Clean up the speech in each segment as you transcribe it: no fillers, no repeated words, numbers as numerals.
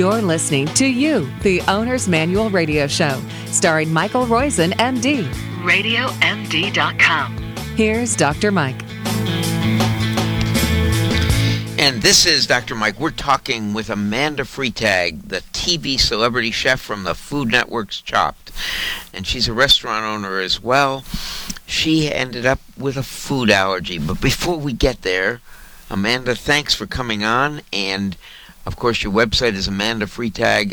You're listening to You, the Owner's Manual Radio Show, starring Michael Roizen, MD. RadioMD.com. Here's Dr. Mike. And this is Dr. Mike. We're talking with Amanda Freitag, the TV celebrity chef from the Food Network's Chopped. And she's a restaurant owner as well. She ended up with a food allergy. But before we get there, Amanda, thanks for coming on. And, of course, your website is Amanda Freitag,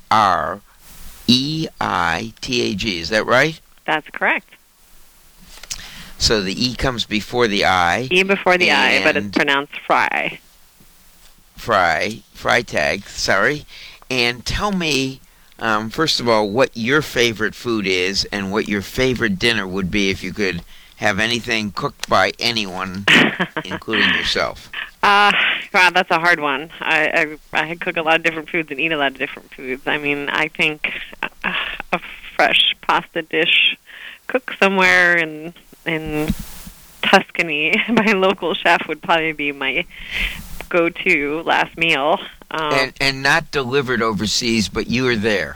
F-R-E-I-T-A-G. Is that right? That's correct. So the E comes before the I. E before the I, but it's pronounced fry. Freitag, sorry. And tell me, first of all, what your favorite food is and what your favorite dinner would be if you could have anything cooked by anyone, including yourself. Wow, that's a hard one. I cook a lot of different foods and eat a lot of different foods. I mean, I think a fresh pasta dish cooked somewhere in Tuscany by a local chef would probably be my go-to last meal. And not delivered overseas, but you were there.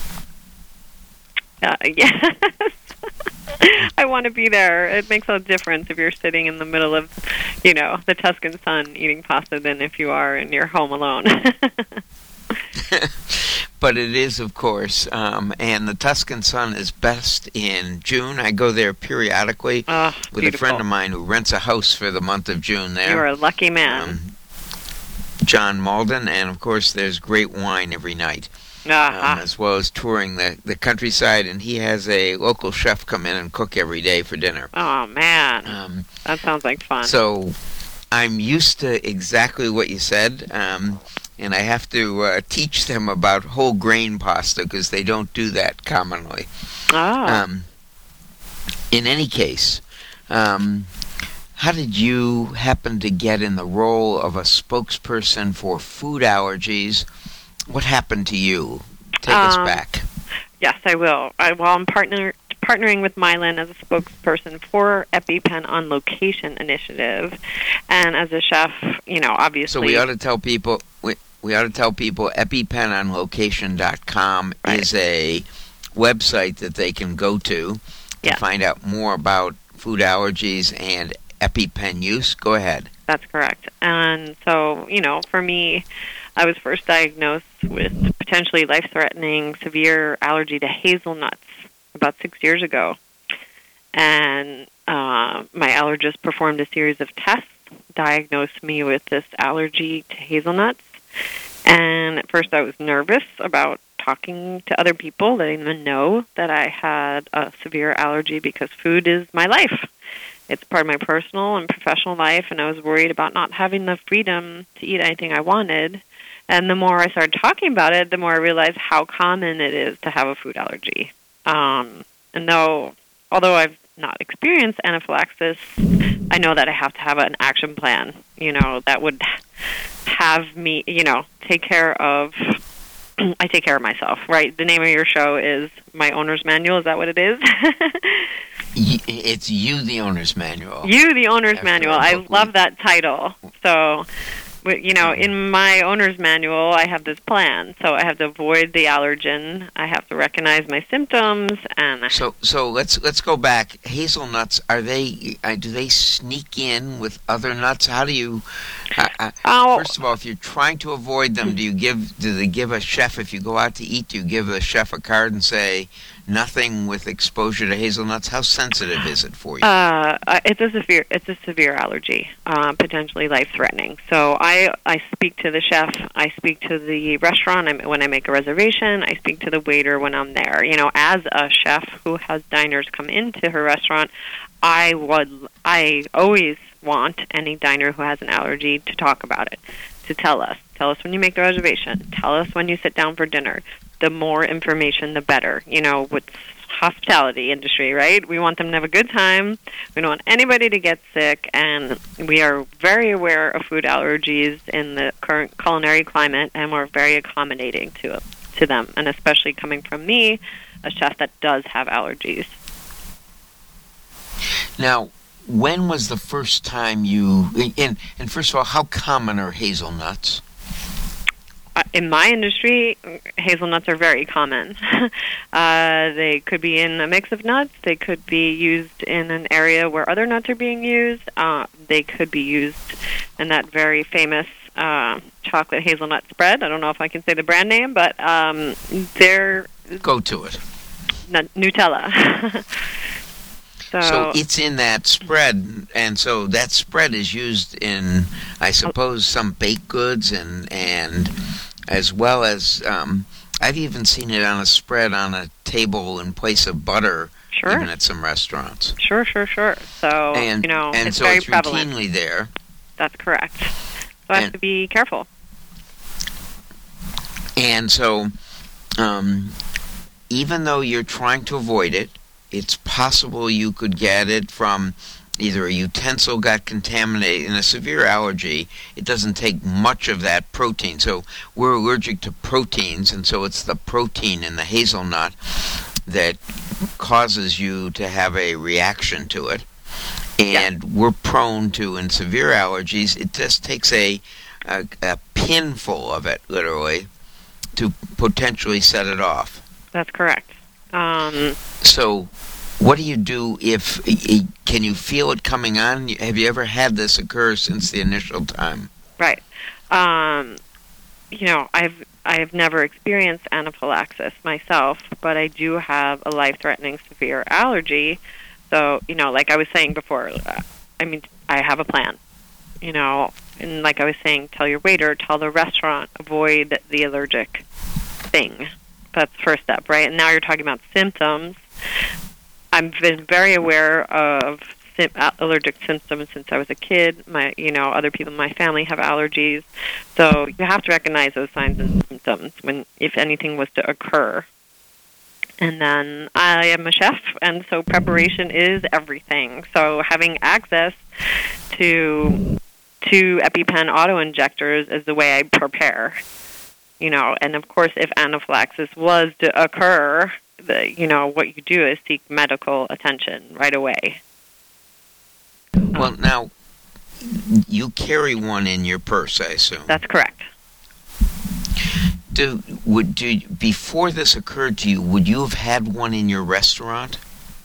Yes. I want to be there. It makes a difference if you're sitting in the middle of, the Tuscan sun eating pasta than if you are in your home alone. But it is, of course, and the Tuscan sun is best in June. I go there periodically with beautiful. A friend of mine who rents a house for the month of June there. You're a lucky man. John Malden, and of course there's great wine every night, as well as touring the countryside, and he has a local chef come in and cook every day for dinner. Oh, man. That sounds like fun. So I'm used to exactly what you said, and I have to teach them about whole grain pasta because they don't do that commonly. In any case, how did you happen to get in the role of a spokesperson for food allergies? What happened to you? Take us back. Yes, I will. I'm partnering with Mylan as a spokesperson for EpiPen on Location initiative, and as a chef, obviously. So we ought to tell people. We ought to tell people EpiPenOnLocation.com is a website that they can go to find out more about food allergies and EpiPen use. Go ahead. That's correct. And so, for me, I was first diagnosed with potentially life-threatening severe allergy to hazelnuts about 6 years ago. And my allergist performed a series of tests, diagnosed me with this allergy to hazelnuts. And at first I was nervous about talking to other people, letting them know that I had a severe allergy because food is my life. It's part of my personal and professional life, and I was worried about not having the freedom to eat anything I wanted. And the more I started talking about it, the more I realized how common it is to have a food allergy. And although I've not experienced anaphylaxis, I know that I have to have an action plan, that would have me, take care of, I take care of myself, right? The name of your show is My Owner's Manual. Is that what it is? It's You, the Owner's Manual. You, the Owner's Manual. I love that title. So, in my owner's manual, I have this plan. So I have to avoid the allergen. I have to recognize my symptoms, and so let's go back. Hazelnuts, do they sneak in with other nuts? How do you? First of all, if you're trying to avoid them, do they give a chef, if you go out to eat, do you give the chef a card and say nothing with exposure to hazelnuts? How sensitive is it for you? It's a severe allergy, potentially life-threatening. So I speak to the chef, I speak to the restaurant when I make a reservation, I speak to the waiter when I'm there. As a chef who has diners come into her restaurant, I always want any diner who has an allergy to talk about it, to tell us. Tell us when you make the reservation. Tell us when you sit down for dinner. The more information, the better. With hospitality industry, right? We want them to have a good time. We don't want anybody to get sick, and we are very aware of food allergies in the current culinary climate, and we're very accommodating to them, and especially coming from me, a chef that does have allergies. Now, when was the first time and first of all, how common are hazelnuts? in my industry, hazelnuts are very common. They could be in a mix of nuts. They could be used in an area where other nuts are being used. They could be used in that very famous chocolate hazelnut spread. I don't know if I can say the brand name, but they're... Go to it. Nutella. So it's in that spread, and so that spread is used in, I suppose, some baked goods and as well as I've even seen it on a spread on a table in place of butter, even at some restaurants. Sure. So, and it's so very it's prevalent. Routinely there. That's correct. So I have to be careful. And so, even though you're trying to avoid it, it's possible you could get it from either a utensil got contaminated. In a severe allergy, it doesn't take much of that protein. So we're allergic to proteins, and so it's the protein in the hazelnut that causes you to have a reaction to it. And we're prone to, in severe allergies, it just takes a pinful of it, literally, to potentially set it off. That's correct. So what do you do if, can you feel it coming on? Have you ever had this occur since the initial time? Right. I've never experienced anaphylaxis myself, but I do have a life-threatening severe allergy. So, like I was saying before, I have a plan, and like I was saying, tell your waiter, tell the restaurant, avoid the allergic thing. That's the first step, right? And now you're talking about symptoms. I've been very aware of allergic symptoms since I was a kid. Other people in my family have allergies. So you have to recognize those signs and symptoms if anything was to occur. And then I am a chef, and so preparation is everything. So having access to EpiPen auto-injectors is the way I prepare. And of course, if anaphylaxis was to occur, what you do is seek medical attention right away. Well, now, you carry one in your purse, I assume. That's correct. Before this occurred to you, would you have had one in your restaurant?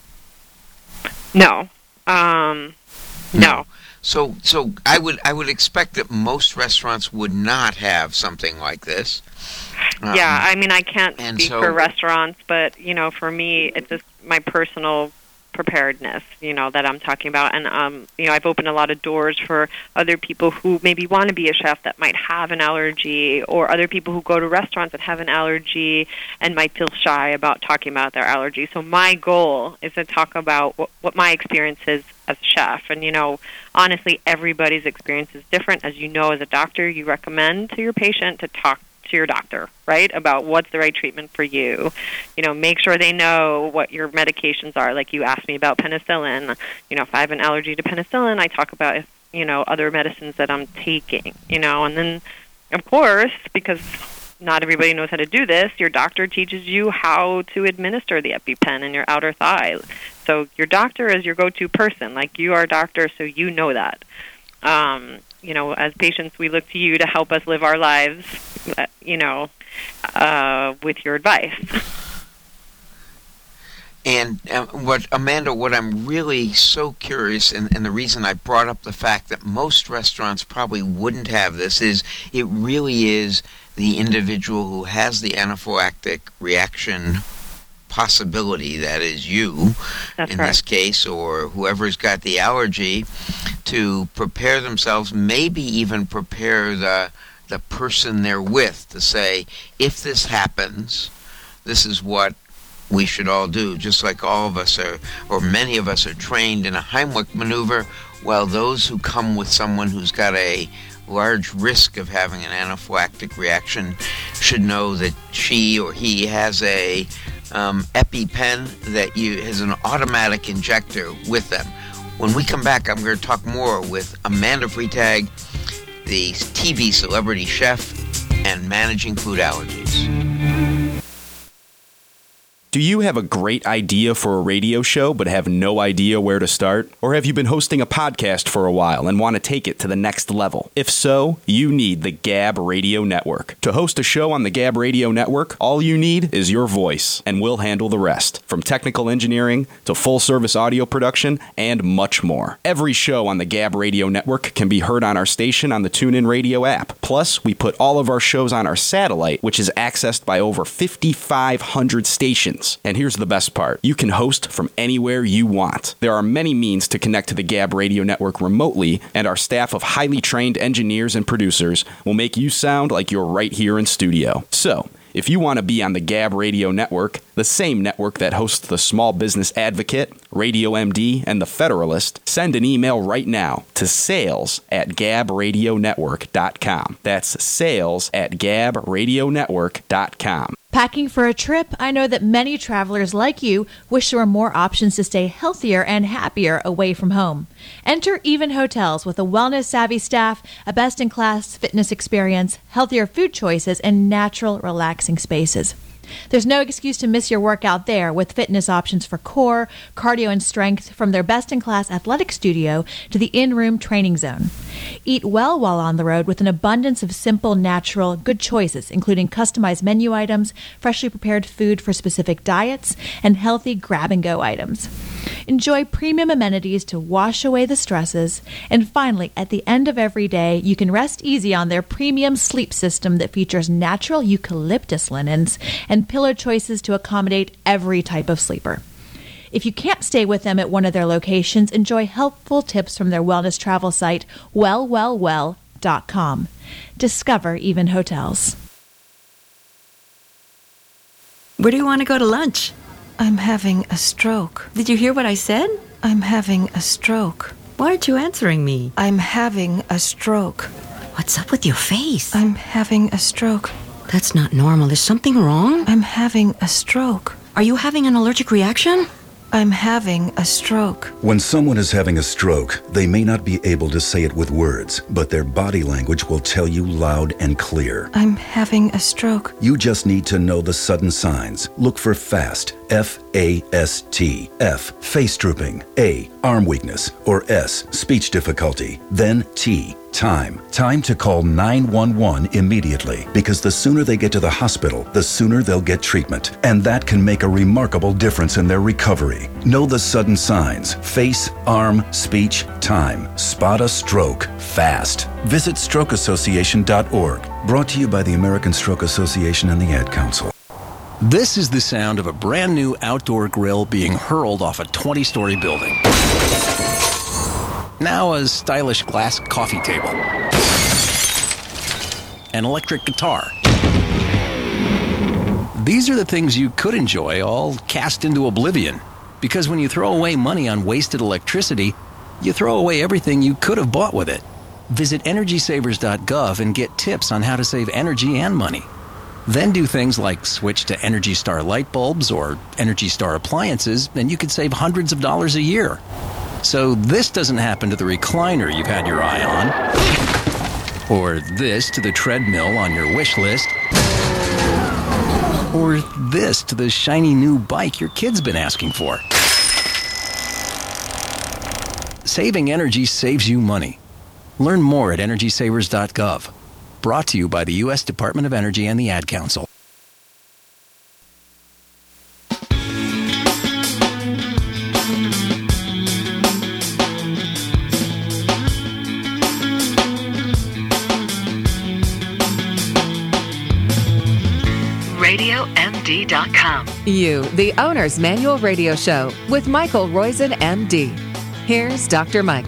No. No. So I would expect that most restaurants would not have something like this. I can't speak for restaurants, but for me, it's just my personal preparedness, that I'm talking about. And I've opened a lot of doors for other people who maybe want to be a chef that might have an allergy, or other people who go to restaurants that have an allergy and might feel shy about talking about their allergy. So my goal is to talk about what my experience is as a chef. And, honestly, everybody's experience is different. As you know, as a doctor, you recommend to your patient to talk to your doctor, right, about what's the right treatment for you. Make sure they know what your medications are. Like you asked me about penicillin. If I have an allergy to penicillin, I talk about, other medicines that I'm taking, and then, of course, because not everybody knows how to do this, your doctor teaches you how to administer the EpiPen in your outer thigh. So your doctor is your go-to person. Like, you are a doctor, so you know that. As patients, we look to you to help us live our lives, with your advice. And what I'm really so curious, and the reason I brought up the fact that most restaurants probably wouldn't have this, is it really is the individual who has the anaphylactic reaction possibility, that is you, That's in right. this case, or whoever's got the allergy, to prepare themselves, maybe even prepare the person they're with to say, if this happens, this is what we should all do. Just like all of us are, or many of us are trained in a Heimlich maneuver, while those who come with someone who's got a large risk of having an anaphylactic reaction should know that she or he has a EpiPen that has an automatic injector with them. When we come back, I'm going to talk more with Amanda Freitag, the TV celebrity chef and managing food allergies. Do you have a great idea for a radio show but have no idea where to start? Or have you been hosting a podcast for a while and want to take it to the next level? If so, you need the Gab Radio Network. To host a show on the Gab Radio Network, all you need is your voice, and we'll handle the rest, from technical engineering to full-service audio production and much more. Every show on the Gab Radio Network can be heard on our station on the TuneIn Radio app. Plus, we put all of our shows on our satellite, which is accessed by over 5,500 stations. And here's the best part. You can host from anywhere you want. There are many means to connect to the Gab Radio Network remotely, and our staff of highly trained engineers and producers will make you sound like you're right here in studio. So, if you want to be on the Gab Radio Network, the same network that hosts the Small Business Advocate, Radio MD, and the Federalist, send an email right now to sales@gabradionetwork.com. That's sales@gabradionetwork.com. Packing for a trip? I know that many travelers like you wish there were more options to stay healthier and happier away from home. Enter Even Hotels with a wellness-savvy staff, a best-in-class fitness experience, healthier food choices, and natural, relaxing spaces. There's no excuse to miss your workout there with fitness options for core, cardio, and strength, from their best-in-class athletic studio to the in-room training zone. Eat well while on the road with an abundance of simple, natural, good choices, including customized menu items, freshly prepared food for specific diets, and healthy grab-and-go items. Enjoy premium amenities to wash away the stresses. And finally, at the end of every day, you can rest easy on their premium sleep system that features natural eucalyptus linens and pillow choices to accommodate every type of sleeper. If you can't stay with them at one of their locations, enjoy helpful tips from their wellness travel site, wellwellwell.com. Discover Even Hotels. Where do you want to go to lunch? I'm having a stroke. Did you hear what I said? I'm having a stroke. Why aren't you answering me? I'm having a stroke. What's up with your face? I'm having a stroke. That's not normal. Is something wrong? I'm having a stroke. Are you having an allergic reaction? I'm having a stroke. When someone is having a stroke, they may not be able to say it with words, but their body language will tell you loud and clear. I'm having a stroke. You just need to know the sudden signs. Look for FAST, F-A-S-T. F, face drooping. A, arm weakness. Or S, speech difficulty. Then T, time. Time to call 911 immediately, because the sooner they get to the hospital, the sooner they'll get treatment. And that can make a remarkable difference in their recovery. Know the sudden signs. Face, arm, speech, time. Spot a stroke fast. Visit strokeassociation.org. Brought to you by the American Stroke Association and the Ad Council. This is the sound of a brand new outdoor grill being hurled off a 20-story building. Now a stylish glass coffee table. An electric guitar. These are the things you could enjoy, all cast into oblivion. Because when you throw away money on wasted electricity, you throw away everything you could have bought with it. Visit EnergySavers.gov and get tips on how to save energy and money. Then do things like switch to Energy Star light bulbs or Energy Star appliances, and you could save hundreds of dollars a year. So this doesn't happen to the recliner you've had your eye on, or this to the treadmill on your wish list, or this to the shiny new bike your kid's been asking for. Saving energy saves you money. Learn more at EnergySavers.gov. Brought to you by the U.S. Department of Energy and the Ad Council. RadioMD.com. You, the Owner's Manual Radio Show with Michael Roizen, MD. Here's Dr. Mike.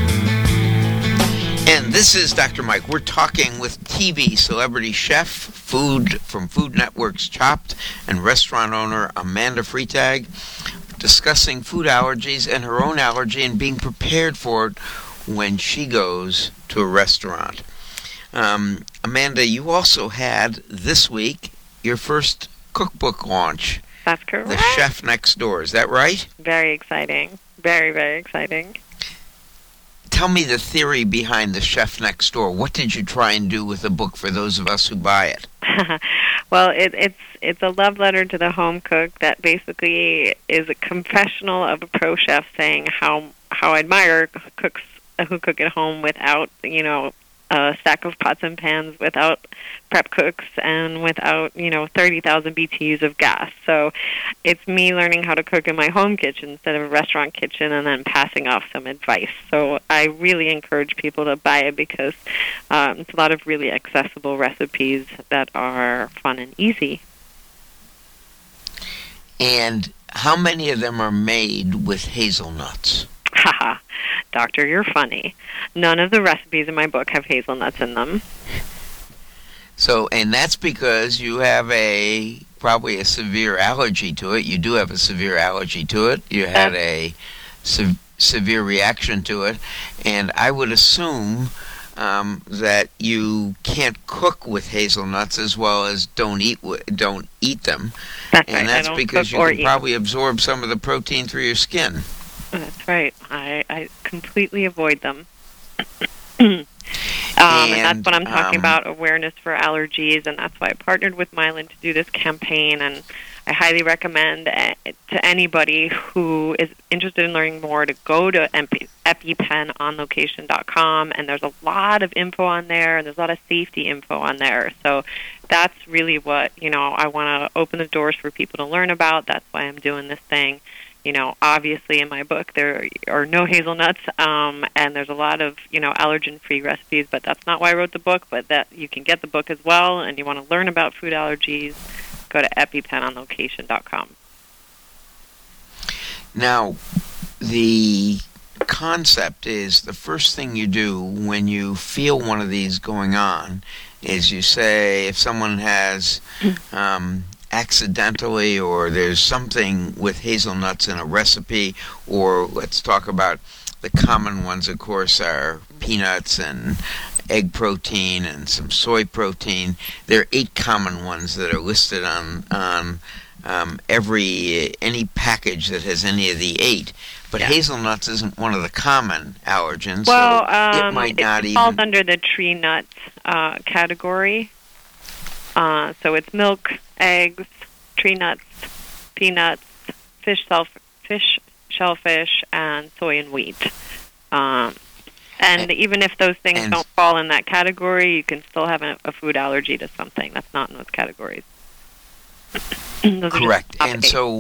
And this is Dr. Mike. We're talking with TV celebrity chef, food from Food Network's Chopped, and restaurant owner Amanda Freitag, discussing food allergies and her own allergy and being prepared for it when she goes to a restaurant. Amanda, you also had this week your first cookbook launch. That's correct. The Chef Next Door. Is that right? Very exciting. Very, very exciting. Tell me the theory behind The Chef Next Door. What did you try and do with the book for those of us who buy it? Well, it's a love letter to the home cook that basically is a confessional of a pro chef saying how I admire cooks who cook at home without, a stack of pots and pans, without prep cooks, and without, 30,000 BTUs of gas. So it's me learning how to cook in my home kitchen instead of a restaurant kitchen, and then passing off some advice. So I really encourage people to buy it because it's a lot of really accessible recipes that are fun and easy. And how many of them are made with hazelnuts? Haha, Doctor, you're funny. None of the recipes in my book have hazelnuts in them. So, and that's because you have probably a severe allergy to it. You do have a severe allergy to it. You had a severe reaction to it. And I would assume that you can't cook with hazelnuts as well as don't eat them. That's and right. that's because you can probably absorb some of the protein through your skin. That's right. I completely avoid them. And that's what I'm talking about, awareness for allergies, and that's why I partnered with Mylan to do this campaign, and I highly recommend to anybody who is interested in learning more to go to EpiPenOnLocation.com, and there's a lot of info on there, and there's a lot of safety info on there. So that's really what, I want to open the doors for people to learn about. That's why I'm doing this thing. Obviously in my book there are no hazelnuts, and there's a lot of, allergen-free recipes, but that's not why I wrote the book, but that you can get the book as well, and you want to learn about food allergies, go to EpiPenOnLocation.com. Now, the concept is the first thing you do when you feel one of these going on is you say, if someone has accidentally, or there's something with hazelnuts in a recipe, or let's talk about the common ones, of course, are peanuts and egg protein and some soy protein. There are 8 common ones that are listed on any package that has any of the 8. But hazelnuts isn't one of the common allergens, well, so it might not even... It falls under the tree nut category. So it's milk, eggs, tree nuts, peanuts, fish, shellfish, and soy and wheat. And even if those things don't fall in that category, you can still have a food allergy to something that's not in those categories. Correct. And so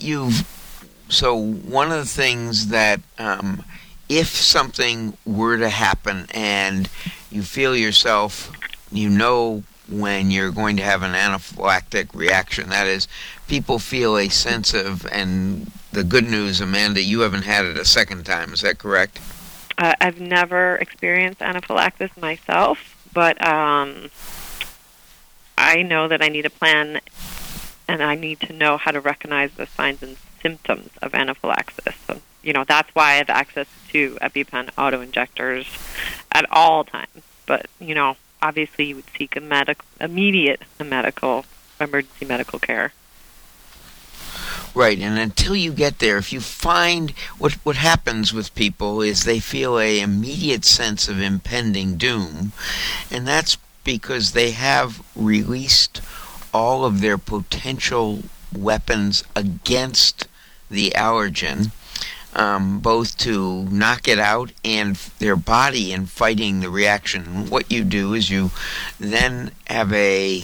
one of the things that if something were to happen and you feel yourself, when you're going to have an anaphylactic reaction, that is, people feel a sense of, and the good news, Amanda, you haven't had it a second time, is that correct? I've never experienced anaphylaxis myself, but I know that I need a plan, and I need to know how to recognize the signs and symptoms of anaphylaxis. So, that's why I have access to EpiPen auto-injectors at all times. But, obviously you would seek immediate emergency medical care. Right, and until you get there, if you find what happens with people is they feel a immediate sense of impending doom, and that's because they have released all of their potential weapons against the allergen, both to knock it out and their body in fighting the reaction. What you do is you then have a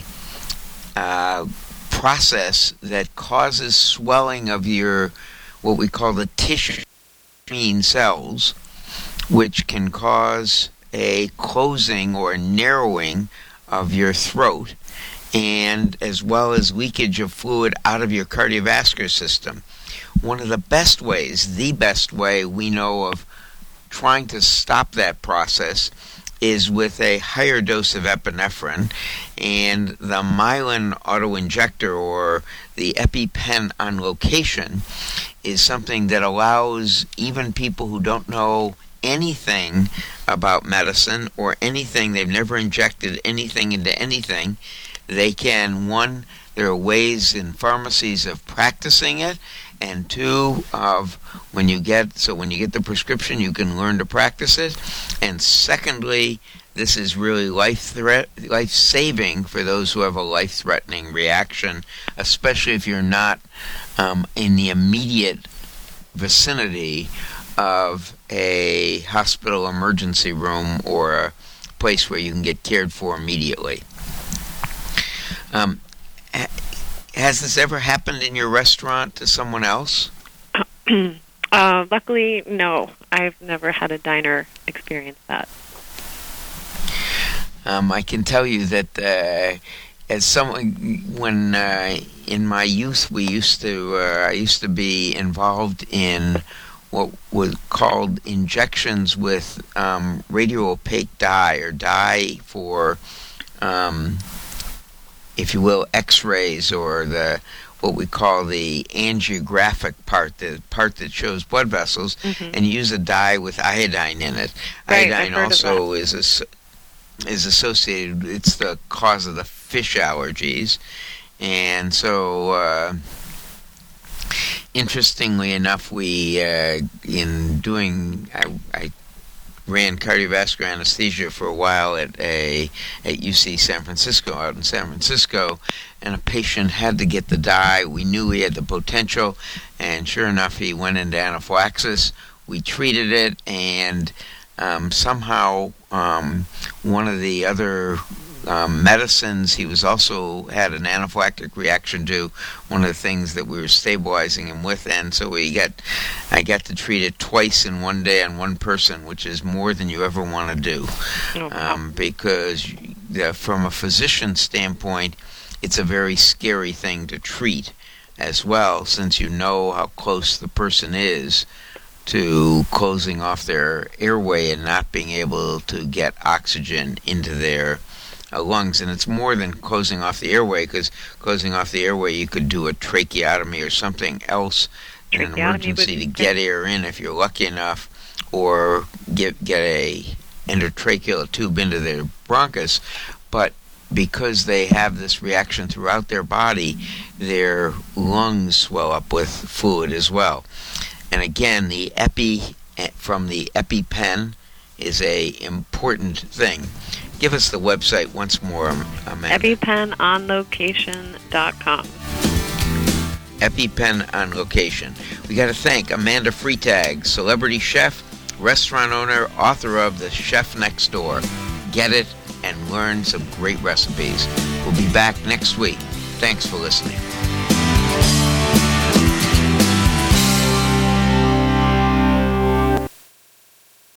process that causes swelling of your, what we call the tissue cells, which can cause a closing or narrowing of your throat, and as well as leakage of fluid out of your cardiovascular system. One of the best ways, the best way we know of trying to stop that process is with a higher dose of epinephrine, and the Mylan auto-injector, or the EpiPen on location, is something that allows even people who don't know anything about medicine or anything, they've never injected anything into anything, they can, one, there are ways in pharmacies of practicing it, and 2, of when you get the prescription, you can learn to practice it. And secondly, this is really life-saving for those who have a life-threatening reaction, especially if you're not in the immediate vicinity of a hospital emergency room or a place where you can get cared for immediately. Has this ever happened in your restaurant to someone else? Luckily, no. I've never had a diner experience that. I can tell you that as someone, when in my youth, I used to be involved in what was called injections with radiopaque dye, or dye for, if you will, X-rays, or what we call the angiographic part, the part that shows blood vessels, and use a dye with iodine in it. Right, Iodine also is associated, it's the cause of the fish allergies. And so, interestingly enough, I ran cardiovascular anesthesia for a while at UC San Francisco, out in San Francisco, and a patient had to get the dye. We knew he had the potential, and sure enough, he went into anaphylaxis. We treated it, and somehow one of the other medicines he was also had an anaphylactic reaction to, one of the things that we were stabilizing him with, and so I got to treat it twice in one day on one person, which is more than you ever want to do. Because from a physician standpoint, it's a very scary thing to treat as well, since you know how close the person is to closing off their airway and not being able to get oxygen into their lungs. And it's more than closing off the airway, because closing off the airway, you could do a tracheotomy or something else in an emergency to get air in if you're lucky enough, or get a endotracheal tube into their bronchus. But because they have this reaction throughout their body, their lungs swell up with fluid as well. And again, the epi from the EpiPen is a important thing. Give us the website once more, Amanda. EpiPenOnLocation.com. EpiPen on Location. We got to thank Amanda Freitag, celebrity chef, restaurant owner, author of The Chef Next Door. Get it and learn some great recipes. We'll be back next week. Thanks for listening.